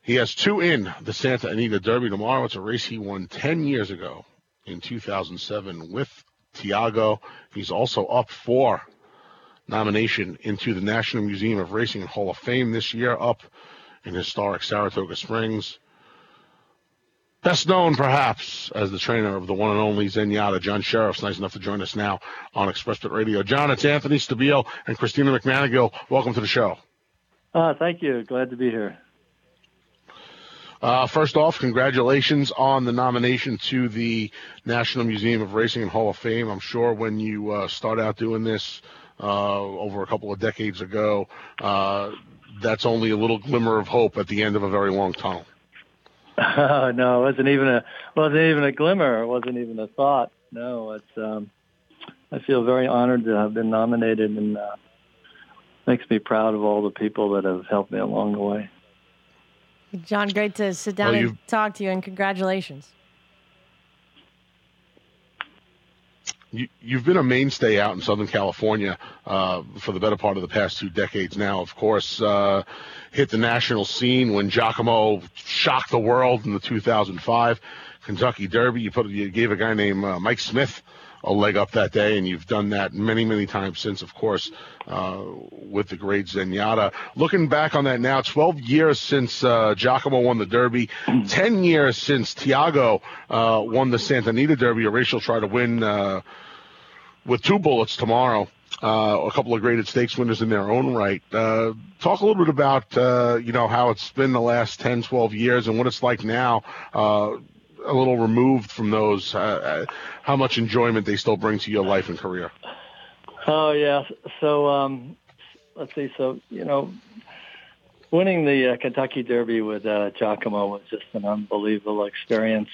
He has two in the Santa Anita Derby tomorrow. It's a race he won 10 years ago in 2007 with Tiago. He's also up for nomination into the National Museum of Racing and Hall of Fame this year, up in historic Saratoga Springs. Best known, perhaps, as the trainer of the one and only Zenyatta, John Sheriff's nice enough to join us now on Express Pit Radio. John, it's Anthony Stabile and Christina McManigal. Welcome to the show. Thank you. Glad to be here. First off, congratulations on the nomination to the National Museum of Racing and Hall of Fame. I'm sure when you start out doing this over a couple of decades ago, that's only a little glimmer of hope at the end of a very long tunnel. No, it wasn't even a glimmer. It wasn't even a thought. No, it's. I feel very honored to have been nominated, and makes me proud of all the people that have helped me along the way. John, great to sit down and talk to you, and congratulations. You've been a mainstay out in Southern California for the better part of the past 2 decades now. Of course, hit the national scene when Giacomo shocked the world in the 2005 Kentucky Derby. You gave a guy named Mike Smith a leg up that day, and you've done that many, many times since, of course, with the great Zenyatta. Looking back on that now, 12 years since Giacomo won the Derby, 10 years since Tiago won the Santa Anita Derby, a race you'll try to win with 2 bullets tomorrow. A couple of graded stakes winners in their own right. Talk a little bit about, how it's been the last 10, 12 years and what it's like now, a little removed from those, how much enjoyment they still bring to your life and career. Oh, yeah. So, let's see. So, winning the Kentucky Derby with Giacomo was just an unbelievable experience.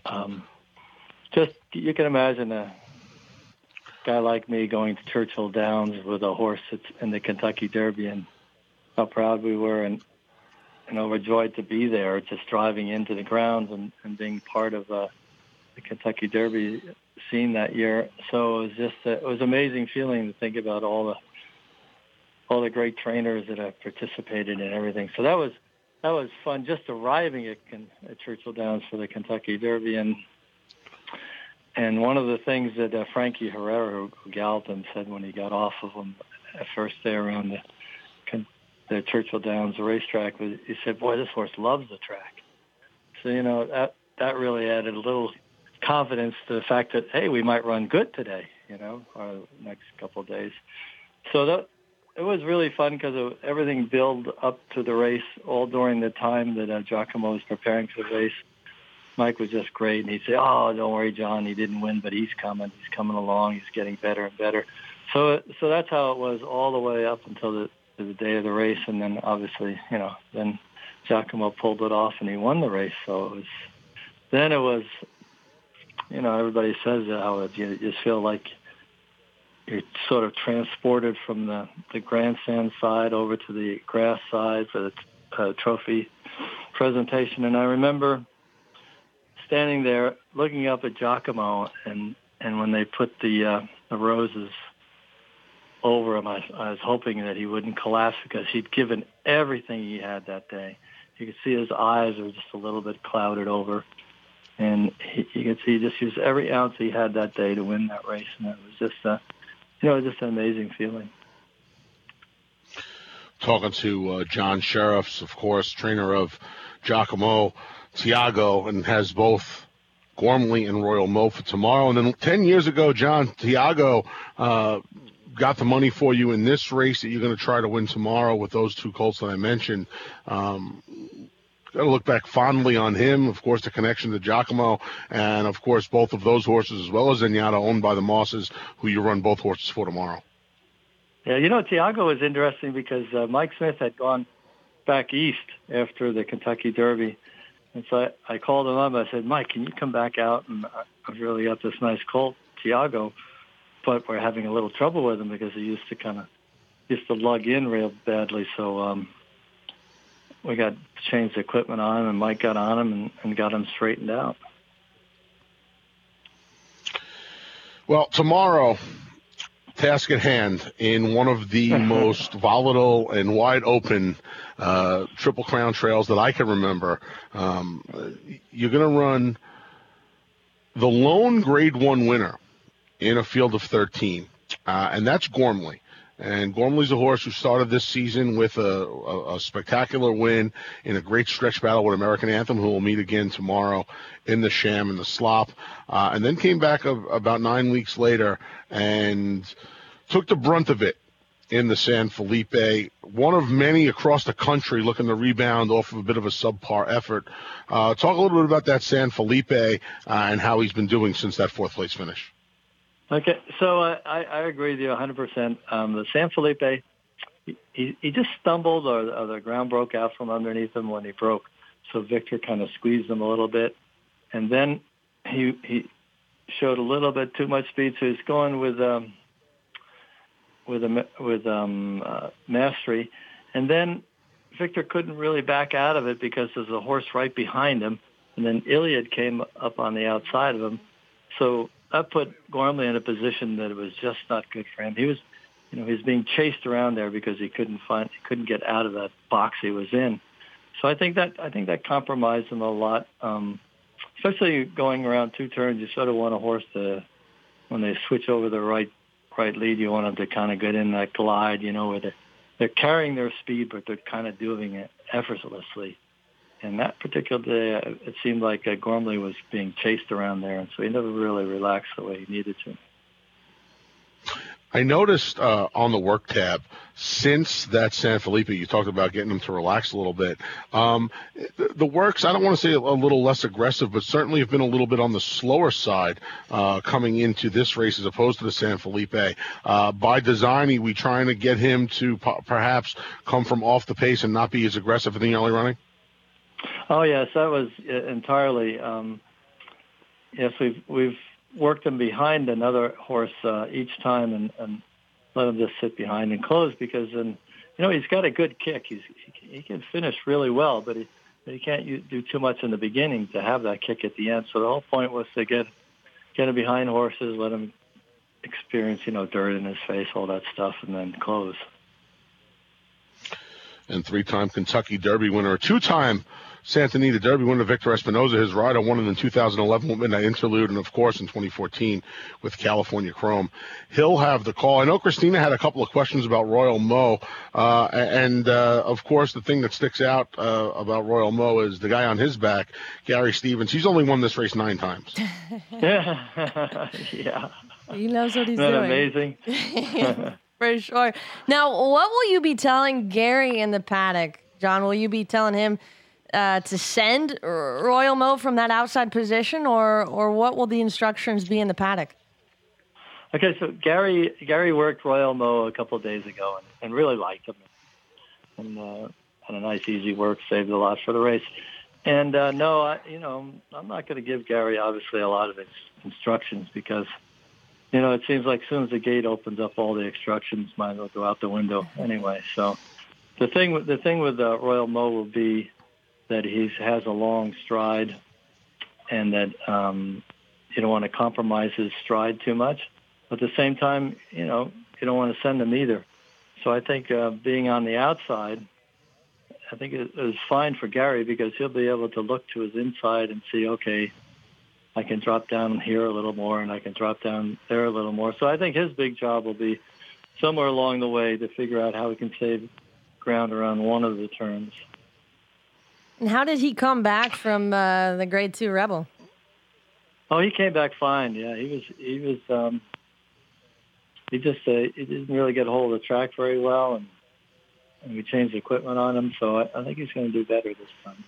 You can imagine a guy like me going to Churchill Downs with a horse that's in the Kentucky Derby, and how proud we were and overjoyed to be there, just driving into the grounds and being part of the Kentucky Derby scene that year. So it was amazing feeling to think about all the great trainers that have participated in everything. So that was fun, just arriving at Churchill Downs for the Kentucky Derby. And one of the things that Frankie Herrera, who galloped him, said when he got off of him at first day around the Churchill Downs racetrack, was he said, "Boy, this horse loves the track." So that really added a little confidence to the fact that, hey, we might run good today, our next couple of days. So it was really fun because everything built up to the race all during the time that Giacomo was preparing for the race. Mike was just great, and he'd say, "Oh, don't worry, John, he didn't win, but he's coming along, he's getting better and better." So that's how it was all the way up until the day of the race, and then obviously, then Giacomo pulled it off and he won the race. So it was, everybody says how you just feel like you're sort of transported from the grandstand side over to the grass side for the trophy presentation. And I remember standing there looking up at Giacomo, and when they put the roses over him, I was hoping that he wouldn't collapse because he'd given everything he had that day. You could see his eyes were just a little bit clouded over, and you could see he just used every ounce he had that day to win that race, and it was just an amazing feeling. Talking to John Sheriffs, of course, trainer of Giacomo, Tiago, and has both Gormley and Royal Mo for tomorrow. And then 10 years ago, John, Tiago got the money for you in this race that you're going to try to win tomorrow with those 2 colts that I mentioned. Got to look back fondly on him, of course, the connection to Giacomo, and, of course, both of those horses, as well as Zenyatta, owned by the Mosses, who you run both horses for tomorrow. Yeah, Tiago was interesting because Mike Smith had gone back east after the Kentucky Derby. And so I called him up. I said, "Mike, can you come back out? And I've really got this nice colt, Tiago, but we're having a little trouble with him because he used to lug in real badly. So we got to change the equipment on him, and Mike got on him and got him straightened out." Well, tomorrow, task at hand in one of the most volatile and wide open Triple Crown trails that I can remember. You're going to run the lone Grade 1 winner in a field of 13, and that's Gormley. And Gormley's a horse who started this season with a spectacular win in a great stretch battle with American Anthem, who will meet again tomorrow in the Sham and the Slop, and then came back about 9 weeks later and took the brunt of it in the San Felipe, one of many across the country looking to rebound off of a bit of a subpar effort. Talk a little bit about that San Felipe and how he's been doing since that fourth place finish. Okay, so I agree with you 100%. The San Felipe, he just stumbled, or the ground broke out from underneath him when he broke. So Victor kind of squeezed him a little bit, and then he showed a little bit too much speed. So he's going with Mastery, and then Victor couldn't really back out of it because there's a horse right behind him, and then Iliad came up on the outside of him. So that put Gormley in a position that it was just not good for him. He was, he's being chased around there because he couldn't get out of that box he was in. So I think that compromised him a lot. Especially going around two turns, you sort of want a horse to, when they switch over the right lead, you want them to kind of get in that glide, where they're carrying their speed, but they're kind of doing it effortlessly. And that particular day, it seemed like Gormley was being chased around there, and so he never really relaxed the way he needed to. I noticed on the work tab, since that San Felipe, you talked about getting him to relax a little bit. The works, I don't want to say a little less aggressive, but certainly have been a little bit on the slower side coming into this race as opposed to the San Felipe. By design, are we trying to get him to perhaps come from off the pace and not be as aggressive in the early running? Oh, yes, that was entirely. Yes, we've worked him behind another horse each time and let him just sit behind and close because then, he's got a good kick. He can finish really well, but he can't do too much in the beginning to have that kick at the end. So the whole point was to get him behind horses, let him experience, dirt in his face, all that stuff, and then close. And three-time Kentucky Derby winner, two-time Santa Anita Derby winner Victor Espinoza, his rider, won in 2011 with Midnight Interlude, and of course in 2014 with California Chrome. He'll have the call. I know Christina had a couple of questions about Royal Mo, and of course the thing that sticks out about Royal Mo is the guy on his back, Gary Stevens. He's only won this race 9 times. Yeah. He knows what he's doing. Amazing? For sure. Now, what will you be telling Gary in the paddock, John? Will you be telling him to send Royal Mo from that outside position, or what will the instructions be in the paddock? Okay, so Gary worked Royal Mo a couple of days ago and really liked him, and had a nice, easy work, saved a lot for the race. And no, I'm not going to give Gary obviously a lot of instructions because it seems like as soon as the gate opens up, all the instructions might as well go out the window anyway. So the thing with Royal Mo will be that he has a long stride, and that you don't want to compromise his stride too much. But at the same time, you don't want to send him either. So I think being on the outside, I think it is fine for Gary because he'll be able to look to his inside and see, okay, I can drop down here a little more, and I can drop down there a little more. So I think his big job will be somewhere along the way to figure out how he can save ground around one of the turns. And how did he come back from the Grade 2 Rebel? Oh, he came back fine. Yeah, he didn't really get a hold of the track very well, and we changed the equipment on him. So I think he's going to do better this time.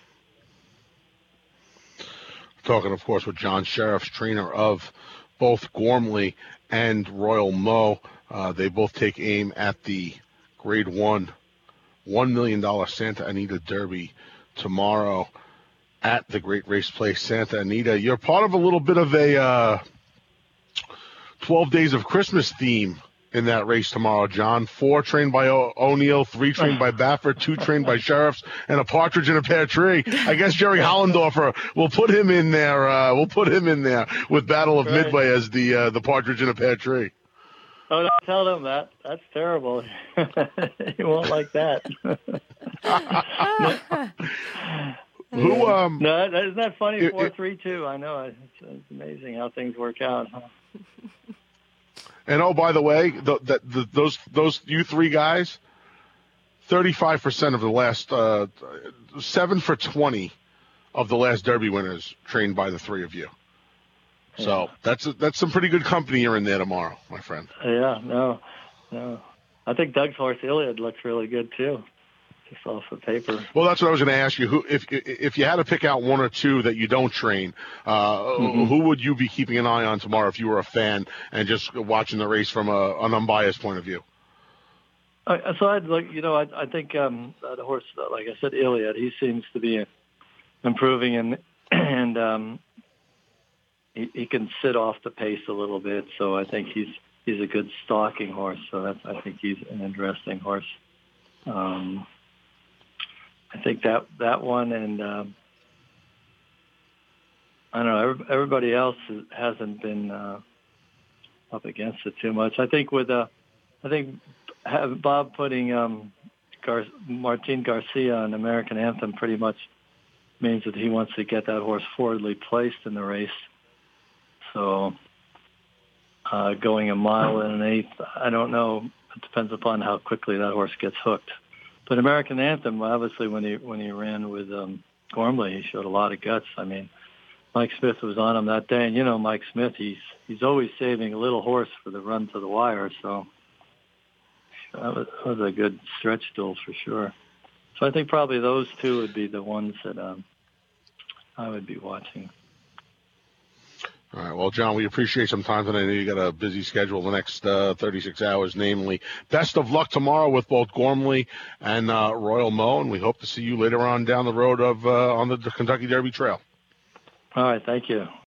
Talking, of course, with John Sheriff's trainer of both Gormley and Royal Mo. They both take aim at the Grade 1 $1 million Santa Anita Derby tomorrow at the Great Race Place, Santa Anita. You're part of a little bit of a 12 Days of Christmas theme in that race tomorrow, John. 4 trained by O'Neill, 3 trained by Baffert, 2 trained by Sheriffs, and a partridge in a pear tree. I guess Jerry Hollendorfer will put him in there. We'll put him in there with Battle of Midway as the partridge in a pear tree. Oh, don't tell him that. That's terrible. He won't like that. Who? No, isn't that funny? 4-3-2. I know. It's amazing how things work out. Huh? And oh, by the way, those you three guys, 35% of the last 7 for 20 of the last Derby winners trained by the three of you. So that's some pretty good company you're in there tomorrow, my friend. Yeah, no. I think Doug's horse Iliad looks really good too, just off the paper. Well, that's what I was going to ask you. Who, if you had to pick out one or two that you don't train, who would you be keeping an eye on tomorrow if you were a fan and just watching the race from an unbiased point of view? So I'd like, I think the horse, like I said, Iliad, he seems to be improving and he can sit off the pace a little bit. So I think he's a good stalking horse. So I think he's an interesting horse. I think that one, and I don't know. Everybody else hasn't been up against it too much. I think Bob putting Martin Garcia on American Anthem pretty much means that he wants to get that horse forwardly placed in the race. So going 1 1/8, I don't know. It depends upon how quickly that horse gets hooked. But American Anthem, obviously, when he ran with Gormley, he showed a lot of guts. I mean, Mike Smith was on him that day, and Mike Smith, he's always saving a little horse for the run to the wire. So that was a good stretch duel for sure. So I think probably those two would be the ones that I would be watching. All right. Well, John, we appreciate some time today. I know you got a busy schedule the next 36 hours, namely. Best of luck tomorrow with both Gormley and Royal Mo, and we hope to see you later on down the road on the Kentucky Derby Trail. All right. Thank you.